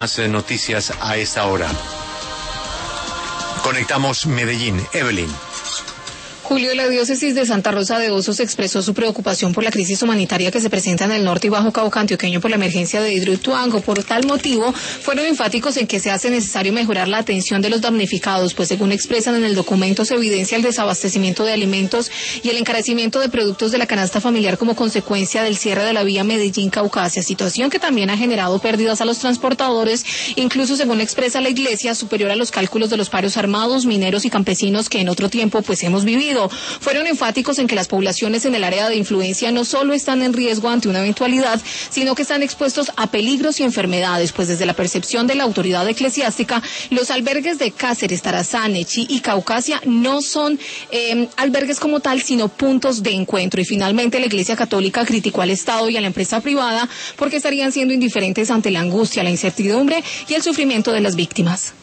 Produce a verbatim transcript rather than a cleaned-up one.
Más noticias a esta hora. Conectamos Medellín. Evelyn. Julio, la diócesis de Santa Rosa de Osos expresó su preocupación por la crisis humanitaria que se presenta en el norte y bajo Cauca antioqueño por la emergencia de Hidroituango. Por tal motivo, fueron enfáticos en que se hace necesario mejorar la atención de los damnificados, pues según expresan en el documento se evidencia el desabastecimiento de alimentos y el encarecimiento de productos de la canasta familiar como consecuencia del cierre de la vía Medellín-Caucasia, situación que también ha generado pérdidas a los transportadores, incluso según expresa la Iglesia, superior a los cálculos de los paros armados, mineros y campesinos que en otro tiempo pues hemos vivido. Fueron enfáticos en que las poblaciones en el área de influencia no solo están en riesgo ante una eventualidad, sino que están expuestos a peligros y enfermedades, pues desde la percepción de la autoridad eclesiástica, los albergues de Cáceres, Tarazá, Nechí y Caucasia no son eh, albergues como tal, sino puntos de encuentro. Y finalmente la Iglesia Católica criticó al Estado y a la empresa privada porque estarían siendo indiferentes ante la angustia, la incertidumbre y el sufrimiento de las víctimas.